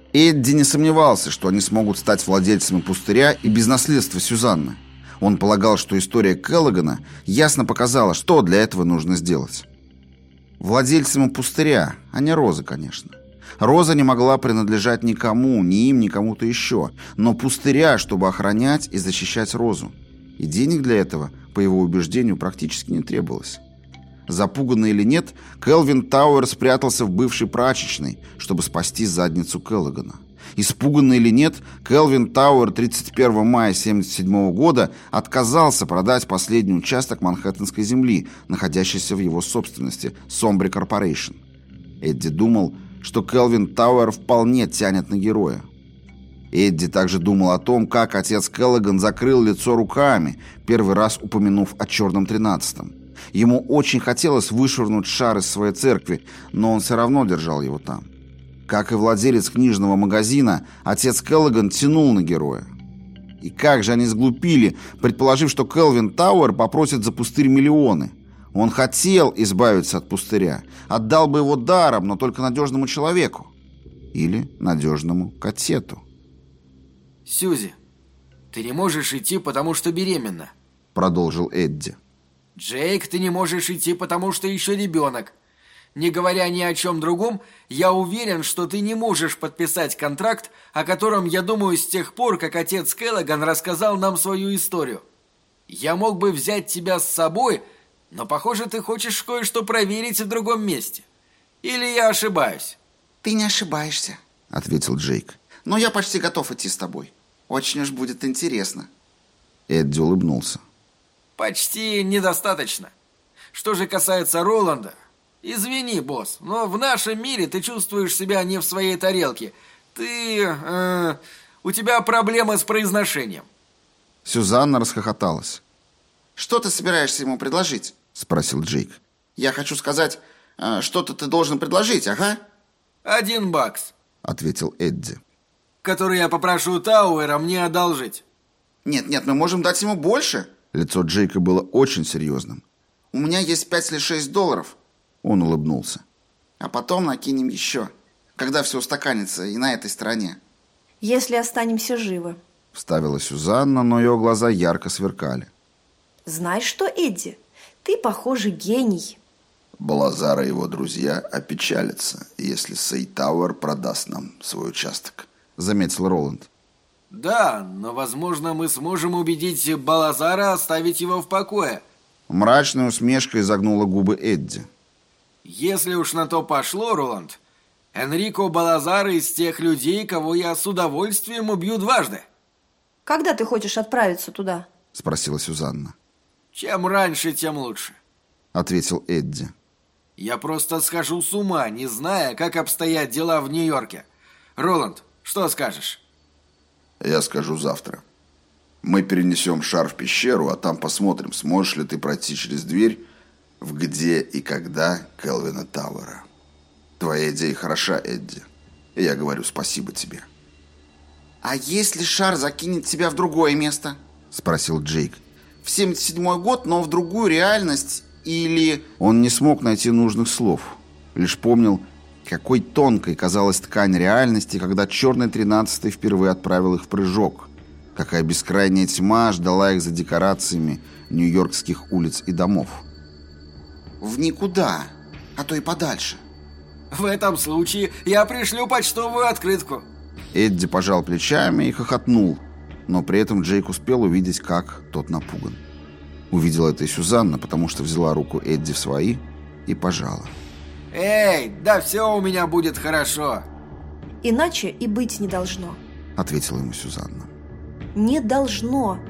Эдди не сомневался, что они смогут стать владельцами пустыря и без наследства Сюзанны. Он полагал, что история Келлогана ясно показала, что для этого нужно сделать. Владельцами пустыря, а не Розы, конечно. Роза не могла принадлежать никому, ни им, ни кому-то еще, но пустыря, чтобы охранять и защищать Розу. И денег для этого, по его убеждению, практически не требовалось. Запуганный или нет, Келвин Тауэр спрятался в бывшей прачечной, чтобы спасти задницу Келлогана. Испуганный или нет, Келвин Тауэр 31 мая 1977 года отказался продать последний участок Манхэттенской земли, находящийся в его собственности, Sombre Corporation. Эдди думал, что Келвин Тауэр вполне тянет на героя. Эдди также думал о том, как отец Келлоган закрыл лицо руками, первый раз упомянув о черном 13-м. Ему очень хотелось вышвырнуть шар из своей церкви, но он все равно держал его там. Как и владелец книжного магазина, отец Келлоган тянул на героя. И как же они сглупили, предположив, что Келвин Тауэр попросит за пустырь миллионы. Он хотел избавиться от пустыря, отдал бы его даром, но только надежному человеку. Или надежному кассету. «Сьюзи, ты не можешь идти, потому что беременна», — продолжил Эдди. «Джейк, ты не можешь идти, потому что еще ребенок. Не говоря ни о чем другом, я уверен, что ты не можешь подписать контракт, о котором я думаю с тех пор, как отец Келлоган рассказал нам свою историю. Я мог бы взять тебя с собой, но, похоже, ты хочешь кое-что проверить в другом месте. Или я ошибаюсь?» «Ты не ошибаешься», — ответил Джейк. «Но я почти готов идти с тобой. Очень уж будет интересно». Эдди улыбнулся. «Почти недостаточно. Что же касается Роланда, извини, босс, но в нашем мире ты чувствуешь себя не в своей тарелке. У тебя проблемы с произношением». Сюзанна расхохоталась. «Что ты собираешься ему предложить?» — спросил Джейк. «Я хочу сказать, что-то ты должен предложить, ага?» $1, — ответил Эдди. «Который я попрошу Тауэра мне одолжить». «Нет, мы можем дать ему больше». Лицо Джейка было очень серьезным. «У меня есть $5 или $6. Он улыбнулся. «А потом накинем еще, когда все устаканится и на этой стороне». «Если останемся живы», — вставила Сюзанна, но ее глаза ярко сверкали. «Знаешь что, Эдди, ты, похоже, гений». Балазар и его друзья опечалятся, если Сей Тауэр продаст нам свой участок», — заметил Роланд. «Да, но, возможно, мы сможем убедить Балазара оставить его в покое». Мрачная усмешка изогнула губы Эдди. «Если уж на то пошло, Роланд, Энрико Балазар из тех людей, кого я с удовольствием убью дважды». «Когда ты хочешь отправиться туда?» — спросила Сюзанна. «Чем раньше, тем лучше», — ответил Эдди. «Я просто схожу с ума, не зная, как обстоят дела в Нью-Йорке. Роланд, что скажешь?» «Я скажу завтра. Мы перенесем шар в пещеру, а там посмотрим, сможешь ли ты пройти через дверь в «Где и когда» Келвина Тауэра. Твоя идея хороша, Эдди. И я говорю спасибо тебе». «А если шар закинет тебя в другое место?» — спросил Джейк. «В 77-й год, но в другую реальность или...» Он не смог найти нужных слов. Лишь помнил, какой тонкой казалась ткань реальности, когда черный 13-й впервые отправил их в прыжок. Какая бескрайняя тьма ждала их за декорациями нью-йоркских улиц и домов. «В никуда, а то и подальше». «В этом случае я пришлю почтовую открытку». Эдди пожал плечами и хохотнул, но при этом Джейк успел увидеть, как тот напуган. Увидела это и Сюзанна, потому что взяла руку Эдди в свои и пожала. «Эй, да все у меня будет хорошо». «Иначе и быть не должно», — ответила ему Сюзанна. «Не должно».